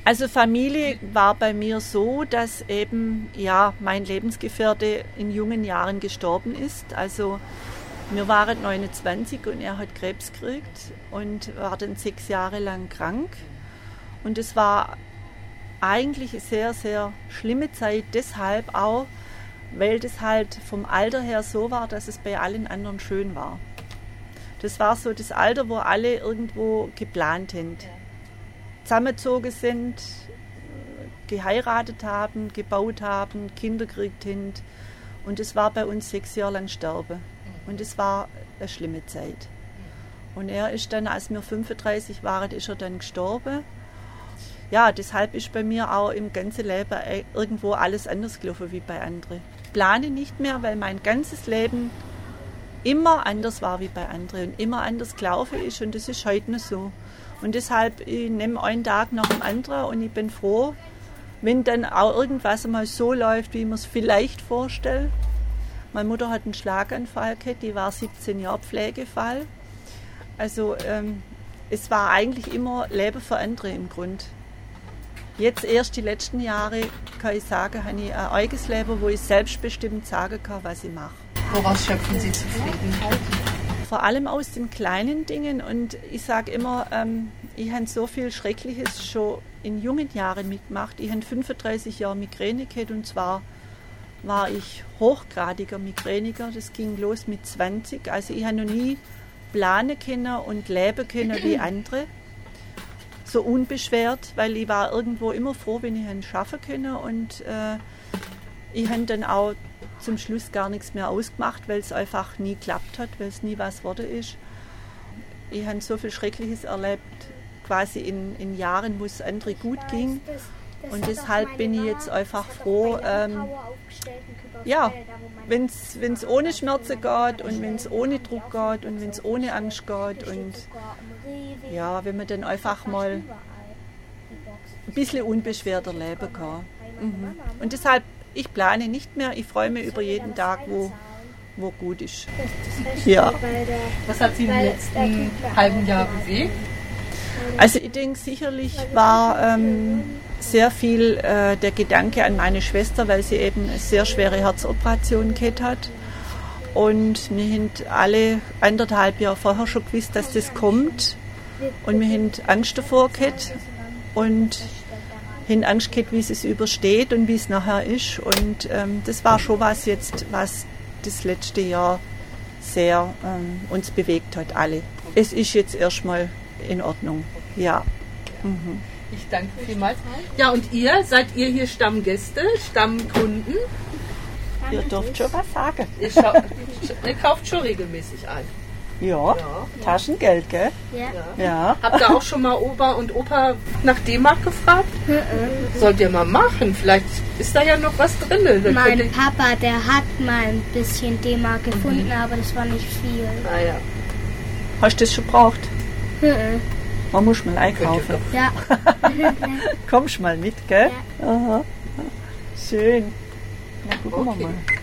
Also Familie war bei mir so, dass eben mein Lebensgefährte in jungen Jahren gestorben ist. Also wir waren 29 und er hat Krebs gekriegt und war dann 6 Jahre lang krank. Und es war eigentlich eine sehr, sehr schlimme Zeit, deshalb auch, weil das halt vom Alter her so war, dass es bei allen anderen schön war. Das war so das Alter, wo alle irgendwo geplant haben. Zusammengezogen sind, geheiratet haben, gebaut haben, Kinder gekriegt haben. Und es war bei uns 6 Jahre lang Sterben. Und es war eine schlimme Zeit. Und er ist dann, als wir 35 waren, ist er dann gestorben. Ja, deshalb ist bei mir auch im ganzen Leben irgendwo alles anders gelaufen wie bei anderen. Ich plane nicht mehr, weil mein ganzes Leben immer anders war wie bei anderen und immer anders gelaufen ist und das ist heute noch so. Und deshalb, ich nehme einen Tag nach dem anderen und ich bin froh, wenn dann auch irgendwas einmal so läuft, wie man es vielleicht vorstellt. Meine Mutter hat einen Schlaganfall gehabt, die war 17 Jahre Pflegefall. Also es war eigentlich immer Leben für andere im Grund. Jetzt erst die letzten Jahre, kann ich sagen, habe ich ein eigenes Leben, wo ich selbstbestimmt sagen kann, was ich mache. Woraus schöpfen Sie Zufriedenheit? Vor allem aus den kleinen Dingen und ich sage immer, ich habe so viel Schreckliches schon in jungen Jahren mitgemacht. Ich habe 35 Jahre Migräne gehabt und zwar war ich hochgradiger Migräniker. Das ging los mit 20. Also ich habe noch nie planen können und leben können wie andere. So unbeschwert, weil ich war irgendwo immer froh, wenn ich es schaffen konnte und ich habe dann auch zum Schluss gar nichts mehr ausgemacht, weil es einfach nie geklappt hat, weil es nie was geworden ist. Ich habe so viel Schreckliches erlebt, quasi in Jahren, wo es andere gut ging. Und deshalb bin ich jetzt einfach froh, wenn es ohne Schmerzen geht und wenn es ohne Druck geht und wenn es ohne Angst geht und ja, wenn man dann einfach mal ein bisschen unbeschwerter leben kann. Mhm. Und deshalb, ich plane nicht mehr, ich freue mich über jeden Tag, wo gut ist. Ja. Was hat Sie im letzten halben Jahr bewegt? Also ich denke, sicherlich war sehr viel der Gedanke an meine Schwester, weil sie eben eine sehr schwere Herzoperation gehabt hat. Und wir haben alle 1,5 Jahre vorher schon gewusst, dass das kommt. Und wir haben Angst davor gehabt und haben Angst gehabt, wie es übersteht und wie es nachher ist. Und das war schon was das letzte Jahr sehr uns bewegt hat, alle. Es ist jetzt erstmal in Ordnung, ja. Mhm. Ich danke vielmals. Ja, und seid ihr hier Stammgäste, Stammkunden? Ihr dürft schon was sagen. Ihr kauft schon regelmäßig ein. Ja, Taschengeld, gell? Ja. Habt ihr auch schon mal Oma und Opa nach D-Mark gefragt? Sollt ihr mal machen, vielleicht ist da ja noch was drin. Mein Papa, der hat mal ein bisschen D-Mark gefunden, aber das war nicht viel. Ah ja. Hast du das schon gebraucht? Man muss mal einkaufen. Ja. Kommst mal mit, gell? Ja. Aha. Schön. Na, gucken wir mal.